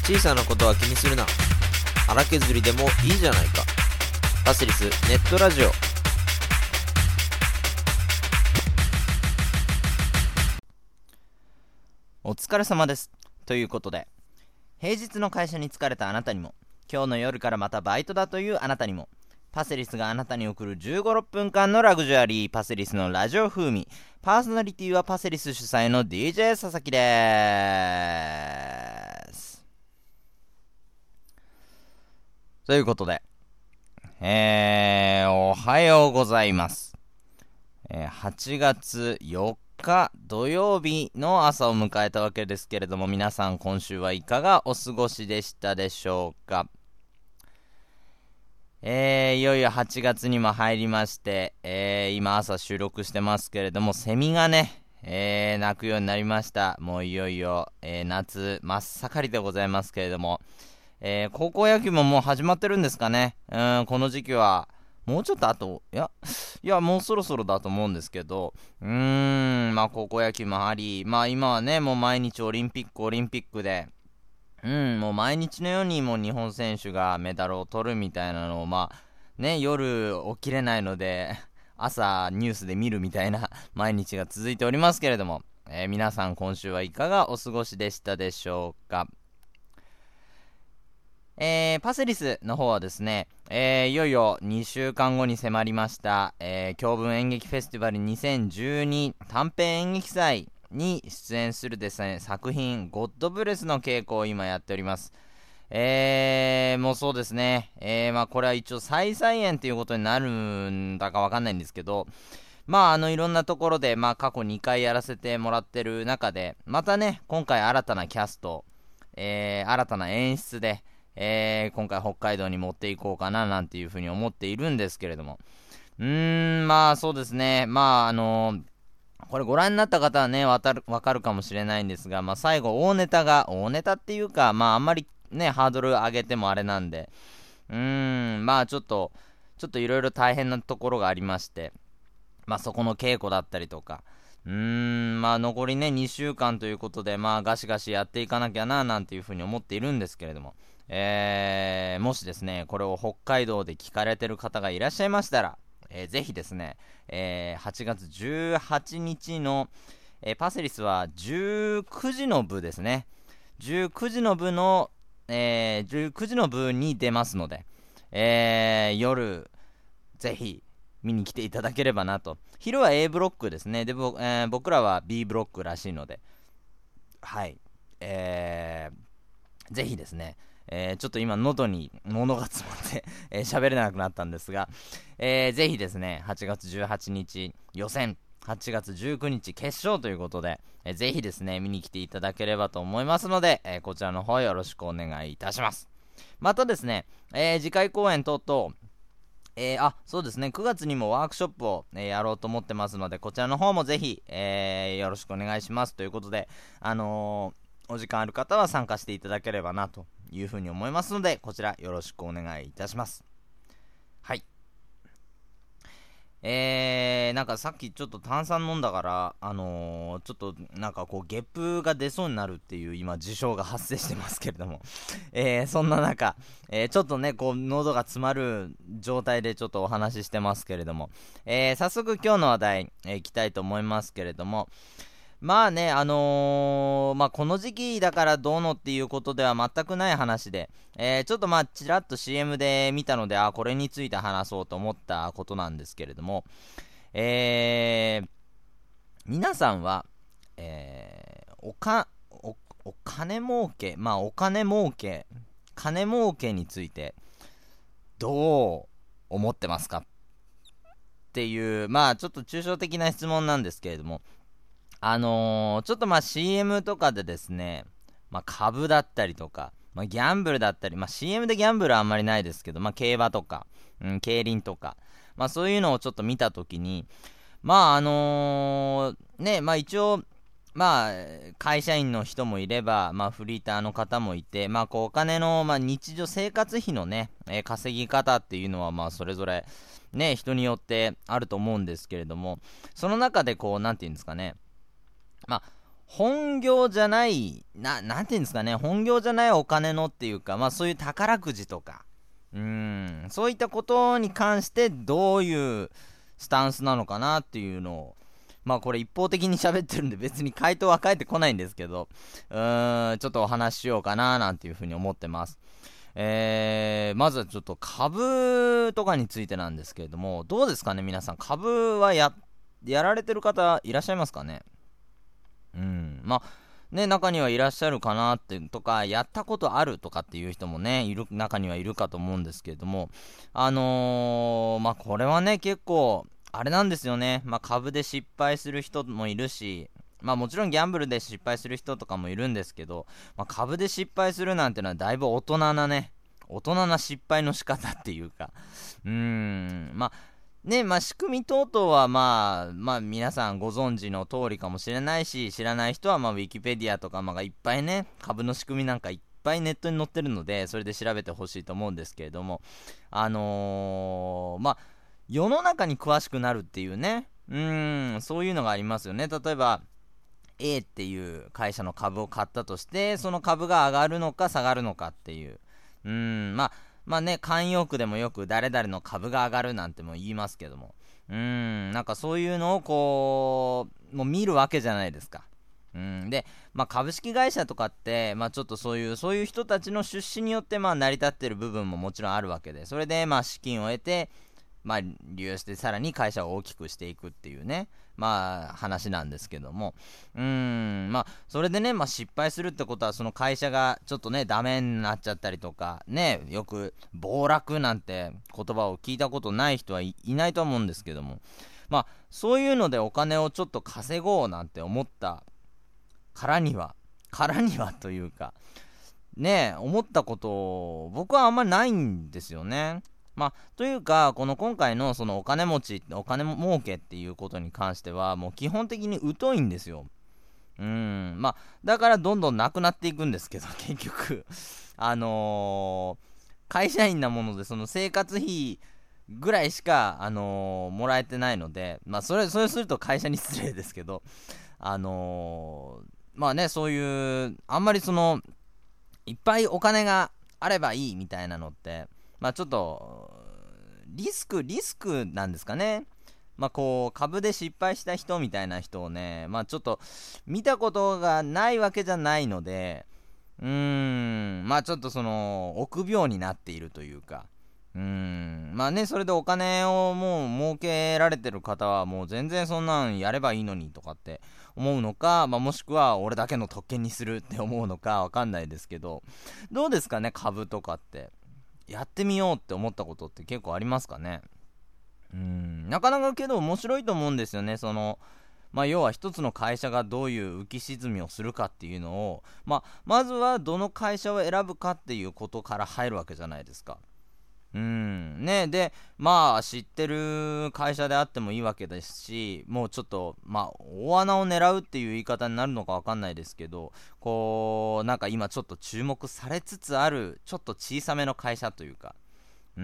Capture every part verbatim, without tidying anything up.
小さなことは気にするな。荒削りでもいいじゃないか。パセリスネットラジオ。 お疲れ様です。ということで、平日の会社に疲れたあなたにも、今日の夜からまたバイトだというあなたにも、パセリスがあなたに送るじゅうご、ろっぷんかんのラグジュアリー、パセリスのラジオ風味。パーソナリティはパセリス主催の ディージェー 佐々木でーす。ということで、えー、おはようございます。えー、はちがつよっか土曜日の朝を迎えたわけですけれども、皆さん今週はいかがお過ごしでしたでしょうか。えー、いよいよはちがつにも入りまして、えー、今朝収録してますけれども、セミがね、えー、鳴くようになりました。もういよいよ、えー、夏真っ盛りでございますけれども、えー、高校野球ももう始まってるんですかね。うん、この時期はもうちょっとあと、いや、いや、もうそろそろだと思うんですけど、うーん、まあ高校野球もあり、まあ今はね、もう毎日オリンピック、オリンピックで、うん、もう毎日のようにもう日本選手がメダルを取るみたいなのを、まあね、夜起きれないので、朝ニュースで見るみたいな毎日が続いておりますけれども、えー、皆さん今週はいかがお過ごしでしたでしょうか。えー、パセリスの方はですね、えー、いよいよにしゅうかんごに迫りました、えー、京文演劇フェスティバルにせんじゅうに短編演劇祭に出演するですね、作品ゴッドブレスの稽古を今やっております。えー、もうそうですね、えー、まあこれは一応再再演ということになるんだかわかんないんですけど、まああのいろんなところで、まあ過去にかいやらせてもらってる中で、またね、今回新たなキャスト、えー、新たな演出で、えー、今回北海道に持っていこうかななんていうふうに思っているんですけれども、うーん、まあそうですね、まああのー、これご覧になった方はね、わかる、わかるかもしれないんですが、まあ最後大ネタが、大ネタっていうか、まああんまりね、ハードル上げてもあれなんで、うーん、まあちょっと、ちょっといろいろ大変なところがありまして、まあそこの稽古だったりとか、うーん、まあ残りね、にしゅうかんということで、まあガシガシやっていかなきゃな、なんていうふうに思っているんですけれども、えー、もしですね、これを北海道で聞かれてる方がいらっしゃいましたら、えー、ぜひですね、えー、はちがつじゅうはちにちの、えー、パセリスはじゅうくじの部ですね、じゅうくじの部の、えー、じゅうくじの部に出ますので、えー、夜ぜひ見に来ていただければなと。昼は A ブロックですね。で、ぼえー、僕らは B ブロックらしいので、はい、えー、ぜひですね、えー、ちょっと今喉に物が詰まってえー、喋れなくなったんですが、えー、ぜひですね、はちがつじゅうはちにち予選、はちがつじゅうくにち決勝ということで、えー、ぜひですね見に来ていただければと思いますので、えー、こちらの方よろしくお願いいたします。またですね、えー、次回公演等々、えー、あ、そうですね、くがつにもワークショップを、えー、やろうと思ってますので、こちらの方もぜひ、えー、よろしくお願いしますということで、あのーお時間ある方は参加していただければなというふうに思いますので、こちらよろしくお願いいたします。はい。えー、なんかさっきちょっと炭酸飲んだから、あのー、ちょっとなんかこうゲップが出そうになるっていう今事象が発生してますけれども、えー、そんな中、えー、ちょっとねこう喉が詰まる状態でちょっとお話ししてますけれども、えー、早速今日の話題、えー、いきたいと思いますけれども、まあね、あのー、まあこの時期だからどうのっていうことでは全くない話で、えー、ちょっとまあちらっと シーエム で見たので、あ、これについて話そうと思ったことなんですけれども、えー、皆さんは、えー、おか、お、お金儲け、まあお金儲け、金儲けについてどう思ってますかっていう、まあちょっと抽象的な質問なんですけれども、あのー、ちょっとまあ シーエム とかでですね、まあ、株だったりとか、まあ、ギャンブルだったり、まあ、シーエム でギャンブルはあんまりないですけど、まあ、競馬とか、うん、競輪とか、まあ、そういうのをちょっと見たときに、まああのー、ね、まあ一応、まあ会社員の人もいれば、まあフリーターの方もいて、まあこうお金の、まあ日常生活費のね、えー、稼ぎ方っていうのはまあそれぞれね、人によってあると思うんですけれども、その中でこう、なんていうんですかね、まあ本業じゃないな、なんていうんですかね、本業じゃないお金のっていうか、まあそういう宝くじとか、うーん、そういったことに関してどういうスタンスなのかなっていうのを、まあこれ一方的に喋ってるんで別に回答は返ってこないんですけど、うーん、ちょっとお話ししようかななんていうふうに思ってます。えー、まずはちょっと株とかについてなんですけれども、どうですかね皆さん、株はや、やられてる方いらっしゃいますかね。うん、まあね、中にはいらっしゃるかなってとか、やったことあるとかっていう人もね、いる、中にはいるかと思うんですけれども、あのー、まあこれはね、結構、あれなんですよね。まあ株で失敗する人もいるし、まあもちろんギャンブルで失敗する人とかもいるんですけど、まあ株で失敗するなんてのはだいぶ大人なね、大人な失敗の仕方っていうか、うーん、まあ、ね、まあ、仕組み等々はまあ、まあ、皆さんご存知の通りかもしれないし、知らない人はまあ、ウィキペディアとか、まあ、いっぱいね、株の仕組みなんかいっぱいネットに載ってるので、それで調べてほしいと思うんですけれども、あのー、まあ、世の中に詳しくなるっていうね、うーん、そういうのがありますよね。例えば、A っていう会社の株を買ったとして、その株が上がるのか下がるのかっていう、うーん、まあ、まあね、慣用句でもよく誰々の株が上がるなんても言いますけども、うーん、なんかそういうのをこう、もう見るわけじゃないですか。うん、で、まあ、株式会社とかって、まあ、ちょっとそういう、そういう人たちの出資によって、まあ、成り立ってる部分ももちろんあるわけで、それで、まあ、資金を得て、まあ、利用してさらに会社を大きくしていくっていうね、まあ、話なんですけども、うーん、まあ、それでね、まあ、失敗するってことは、その会社がちょっとね、ダメになっちゃったりとか、ね、よく暴落なんて言葉を聞いたことない人はい、いないと思うんですけども、まあ、そういうのでお金をちょっと稼ごうなんて思ったからには、からにはというか、ね、思ったこと僕はあんまりないんですよね。まあ、というか、この今回のそのお金持ち、お金儲けっていうことに関しては、もう基本的に疎いんですよ。うーん、まあ、だからどんどんなくなっていくんですけど、結局、あのー会社員なもので、その生活費ぐらいしか、あのーもらえてないので、まあ、それ、それすると会社に失礼ですけど、あのーまあね、そういう、あんまりその、いっぱいお金があればいいみたいなのって、まあちょっと、リスク、リスクなんですかね。まあこう、株で失敗した人みたいな人をね、まあちょっと、見たことがないわけじゃないので、うーん、まあちょっとその、臆病になっているというか、うーん、まあね、それでお金をもう儲けられてる方はもう全然そんなんやればいいのにとかって思うのか、まあもしくは俺だけの特権にするって思うのかわかんないですけど、どうですかね、株とかって。やってみようって思ったことって結構ありますかね。うーん、なかなかけど面白いと思うんですよね。その、まあ要は一つの会社がどういう浮き沈みをするかっていうのを、まあまずはどの会社を選ぶかっていうことから入るわけじゃないですか。うん、ね、で、まあ、知ってる会社であってもいいわけですし、もうちょっと、まあ、大穴を狙うっていう言い方になるのかわかんないですけど、こう、なんか今ちょっと注目されつつある、ちょっと小さめの会社というか、うん、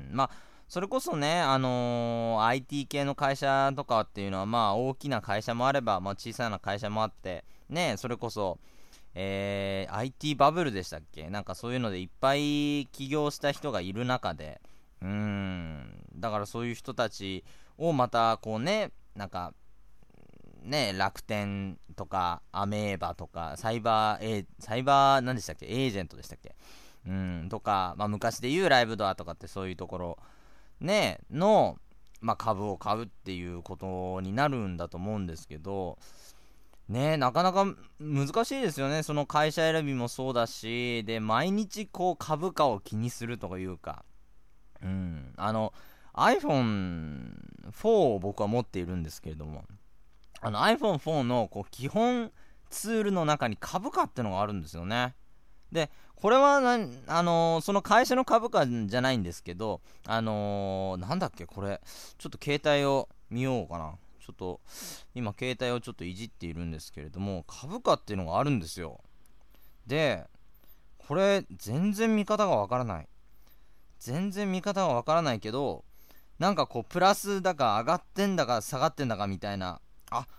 まあ、それこそね、あのー アイティー 系の会社とかっていうのは、まあ、大きな会社もあれば、まあ、小さな会社もあって、ね、それこそ、えー、アイティー バブルでしたっけ、なんかそういうのでいっぱい起業した人がいる中で、うーん、だからそういう人たちをまたこうね、なんかね、楽天とかアメーバとかサイバー、えー、サイバー何でしたっけ、エージェントでしたっけ、うん、とか、まあ、昔で言うライブドアとかってそういうところねの、まあ、株を買うっていうことになるんだと思うんですけど、ねえ、なかなか難しいですよね。その会社選びもそうだし、で、毎日こう株価を気にするとかいうか、うん、あの、アイフォンフォー を僕は持っているんですけれども、あの アイフォンフォー のこう基本ツールの中に株価ってのがあるんですよね。で、これはな、あのーその会社の株価じゃないんですけど、あのーなんだっけ、これ、ちょっと携帯を見ようかな。ちょっと、今、携帯をちょっといじっているんですけれども、株価っていうのがあるんですよ。で、これ、全然見方がわからない。全然見方がわからないけど、なんかこう、プラスだか上がってんだか下がってんだかみたいな、あ、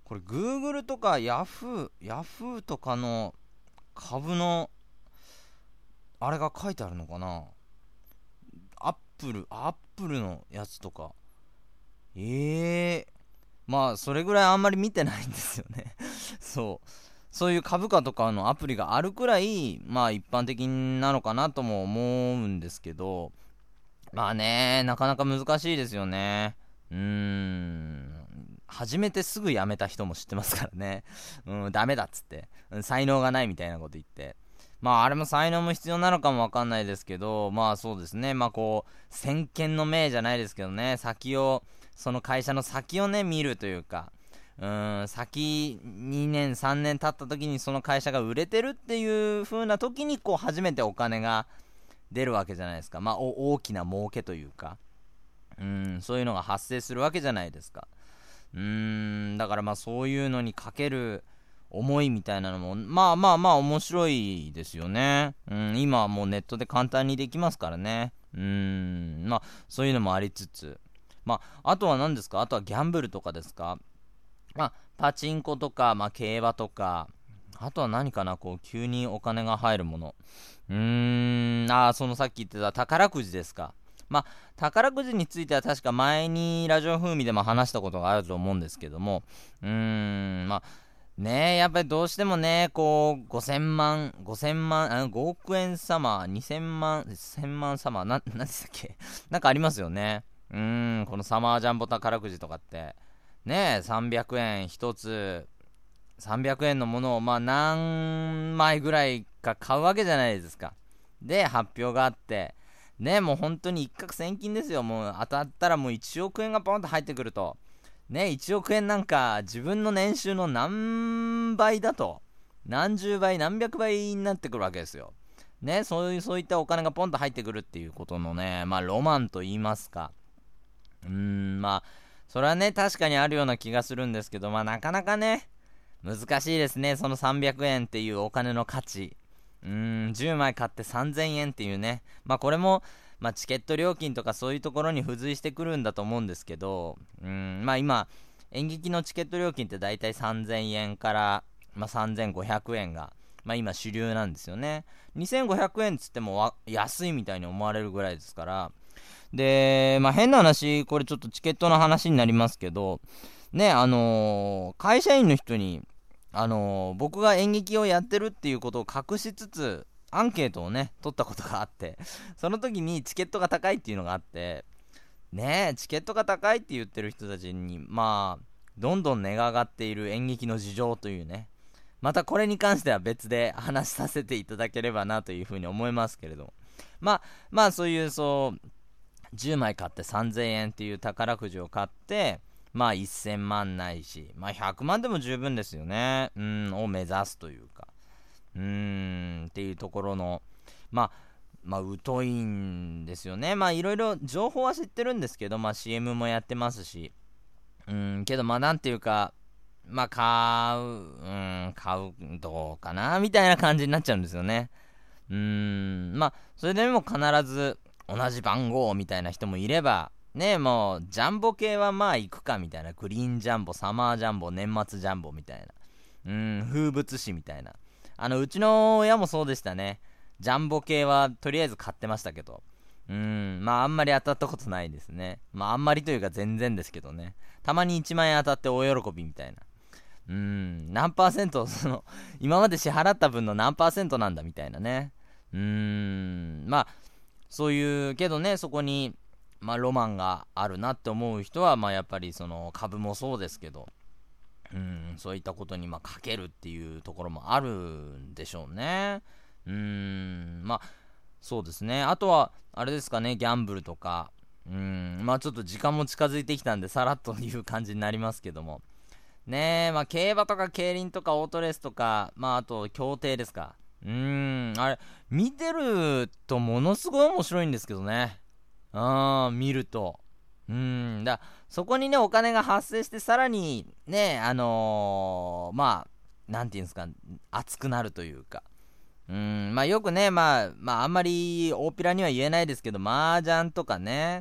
これ Google とか Yahoo、Yahoo とかの株のあれが書いてあるのかな。アップル、アップルのやつとか。ええー、まあそれぐらいあんまり見てないんですよねそうそういう株価とかのアプリがあるくらいまあ一般的なのかなとも思うんですけど、まあね、なかなか難しいですよね。うーん、始めてすぐ辞めた人も知ってますからね。うん、ダメだっつって、うん、才能がないみたいなこと言って、まああれも才能も必要なのかもわかんないですけど、まあそうですね、まあこう先見の明じゃないですけどね、先をその会社の先をね見るというか、うーん、先にねんさんねん経った時にその会社が売れてるっていう風な時にこう初めてお金が出るわけじゃないですか。まあ大きな儲けというか、うーん、そういうのが発生するわけじゃないですか。うーん、だからまあそういうのにかける思いみたいなのもまあまあまあ面白いですよね。うん、今はもうネットで簡単にできますからね。うーん、まあそういうのもありつつ、まああとは何ですか、あとはギャンブルとかですか。まあパチンコとか、まあ競馬とか、あとは何かな、こう急にお金が入るもの。うーん、ああ、そのさっき言ってた宝くじですか。まあ宝くじについては確か前にラジオ風味でも話したことがあると思うんですけども、うーん、まあねえ、やっぱりどうしてもね、こうごせんまんごせんまんあごおくえん様にせんまんせんまん様な、なんでしたっけなんかありますよね。うーん、このサマージャンボ宝くじとかってねえ、さんびゃくえんひとつ、さんびゃくえんのものをまあ何枚ぐらいか買うわけじゃないですか。で発表があって、ね、もう本当に一攫千金ですよ。もう当たったらもういちおくえんがポンと入ってくるとね、いちおくえんなんか自分の年収の何倍だと、何十倍何百倍になってくるわけですよね。そういうそういったお金がポンと入ってくるっていうことのね、まあロマンと言いますか、うーん、まあそれはね確かにあるような気がするんですけど、まあなかなかね難しいですね。そのさんびゃくえんっていうお金の価値、うーん、じゅうまい買ってさんぜんえんっていうね、まあこれもまあチケット料金とかそういうところに付随してくるんだと思うんですけど、うーん、まあ今演劇のチケット料金ってだいたいさんぜんえんから、まあ、さんぜんごひゃくえんがまあ今主流なんですよね。にせんごひゃくえんっつっても安いみたいに思われるぐらいですから。でまあ変な話、これちょっとチケットの話になりますけどね、あのー会社員の人にあのー僕が演劇をやってるっていうことを隠しつつアンケートをね取ったことがあって、その時にチケットが高いっていうのがあって、ねえ、チケットが高いって言ってる人たちにまあどんどん値が上がっている演劇の事情というね、またこれに関しては別で話させていただければなというふうに思いますけれども、まあまあそういうそうじゅうまい買ってさんぜんえんっていう宝くじを買ってまあせんまんないし、まあひゃくまんでも十分ですよね。うん、を目指すというか、うーんっていうところのまあまあ疎いんですよね。まあいろいろ情報は知ってるんですけど、まあ シーエム もやってますし、うんけどまあなんていうか、まあ買う、うん買うどうかなみたいな感じになっちゃうんですよね。うーんまあそれでも必ず同じ番号みたいな人もいればね、もうジャンボ系はまあ行くかみたいな、グリーンジャンボ、サマージャンボ、年末ジャンボみたいな、うーん風物詩みたいな、あのうちの親もそうでしたね。ジャンボ系はとりあえず買ってましたけど、うーんまああんまり当たったことないですね。まああんまりというか全然ですけどね、たまにいちまんえん当たって大喜びみたいな、うーん何パーセントその今まで支払った分の何パーセントなんだみたいなね。うーんまあそういうけどね、そこにまあロマンがあるなって思う人はまあやっぱりその株もそうですけど、うんそういったことにまあかけるっていうところもあるんでしょうね。うーんまあそうですね。あとはあれですかね、ギャンブルとか、うーんまあちょっと時間も近づいてきたんでさらっという感じになりますけどもねえ、まあ競馬とか競輪とかオートレースとか、まああと競艇ですか。うーんあれ見てるとものすごい面白いんですけどね。あー見るとうーんだそこにねお金が発生してさらにねあのー、まあなんていうんですか、熱くなるというか、うーんまあよくねまあまああんまり大っぴらには言えないですけど麻雀とかね、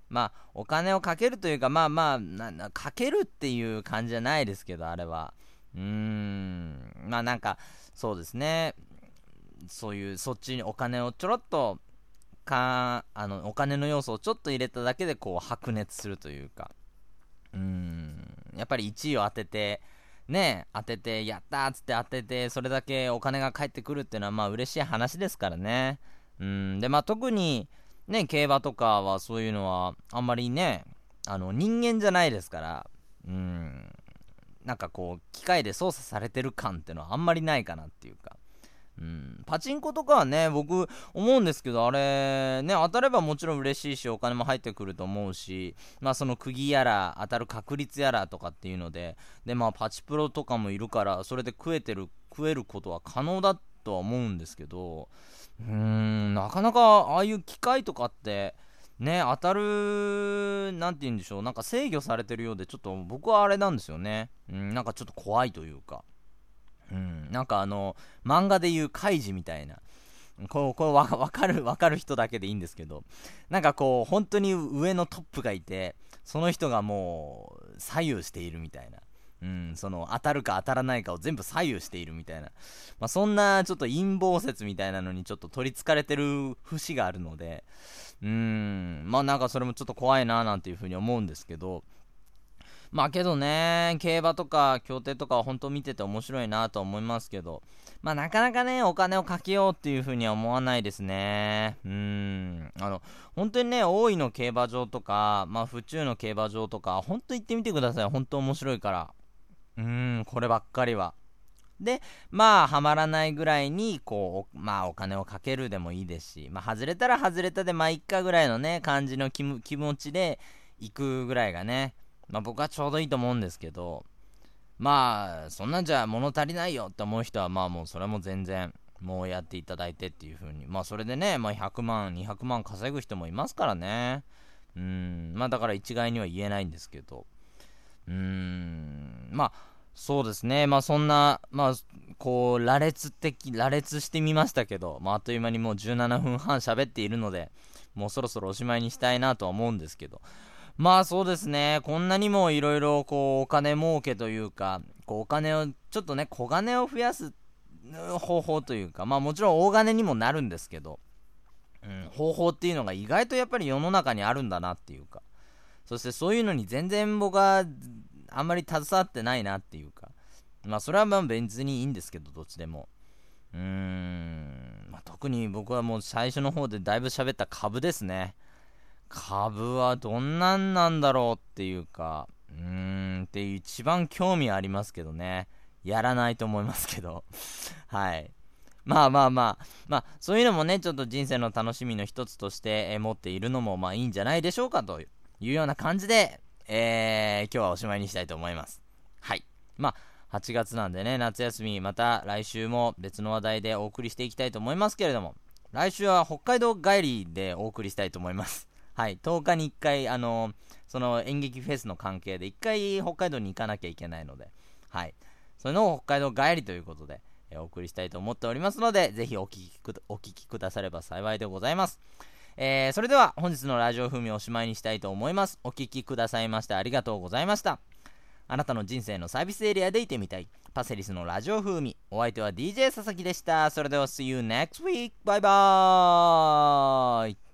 まあお金をかけるというか、まあまあななかけるっていう感じじゃないですけど、あれはうーんまあなんかそうですね、そういうそっちにお金をちょろっとかあのお金の要素をちょっと入れただけでこう白熱するというか、うーんやっぱりいちいを当ててね当ててやったーっつって当てて、それだけお金が返ってくるっていうのはまあ嬉しい話ですからね。うんでまあ特にね競馬とかはそういうのはあんまりね、あの人間じゃないですから、うんなんかこう機械で操作されてる感っていうのはあんまりないかなっていうか、うん、パチンコとかはね僕思うんですけど、あれね当たればもちろん嬉しいしお金も入ってくると思うし、まあその釘やら当たる確率やらとかっていうので、でまあパチプロとかもいるからそれで食えてる食えることは可能だとは思うんですけど、うーんなかなかああいう機械とかってね当たるなんて言うんでしょう、なんか制御されてるようでちょっと僕はあれなんですよね、うん、なんかちょっと怖いというか、うん、なんかあの漫画でいうカイジみたいな、こうこうわ分かる分かる人だけでいいんですけど、なんかこう本当に上のトップがいて、その人がもう左右しているみたいな、うん、その当たるか当たらないかを全部左右しているみたいな、まあ、そんなちょっと陰謀説みたいなのにちょっと取りつかれてる節があるので、うーんまあなんかそれもちょっと怖いななんていうふうに思うんですけど、まあけどね競馬とか競艇とかは本当見てて面白いなと思いますけど、まあなかなかねお金をかけようっていう風には思わないですね。うーんあの本当にね大井の競馬場とか、まあ府中の競馬場とか本当行ってみてください。本当面白いから、うーんこればっかりは。でまあハマらないぐらいにこうまあお金をかけるでもいいですし、まあ外れたら外れたでまあいっかぐらいのね感じの気む気持ちで行くぐらいがね、まあ僕はちょうどいいと思うんですけど、まあそんなんじゃ物足りないよって思う人はまあもうそれも全然もうやっていただいてっていう風に、まあそれでね、まあ、ひゃくまんにひゃくまん稼ぐ人もいますからね。うーんまあだから一概には言えないんですけど、うーんまあそうですね、まあそんなまあこう羅列的羅列してみましたけど、まああっという間にもうじゅうななふんはん喋っているので、もうそろそろおしまいにしたいなとは思うんですけど、まあそうですね、こんなにもいろいろこうお金儲けというか、こうお金をちょっとね小金を増やす方法というか、まあもちろん大金にもなるんですけど、うん、方法っていうのが意外とやっぱり世の中にあるんだなっていうか、そしてそういうのに全然僕はあんまり携わってないなっていうか、まあそれはまあ別にいいんですけど、どっちでもうーん、まあ、特に僕はもう最初の方でだいぶ喋った株ですね。株はどんなんなんだろうっていうか、うーんっていう一番興味ありますけどね、やらないと思いますけどはいまあまあまあまあそういうのもねちょっと人生の楽しみの一つとして、えー持っているのもまあいいんじゃないでしょうかというような感じで、えー今日はおしまいにしたいと思います。はいまあはちがつなんでね、夏休みまた来週も別の話題でお送りしていきたいと思いますけれども、来週は北海道帰りでお送りしたいと思います。はい、とおかにいっかい、あのーその演劇フェスの関係でいっかい北海道に行かなきゃいけないので、はい、それの北海道帰りということで、えーお送りしたいと思っておりますので、ぜひお聞きくお聞きくだされば幸いでございます。えーそれでは本日のラジオ風味おしまいにしたいと思います。お聞きくださいましてありがとうございました。あなたの人生のサービスエリアでいてみたいパセリスのラジオ風味、お相手は ディージェー 佐々木でした。それでは See you next week. バイバーイ。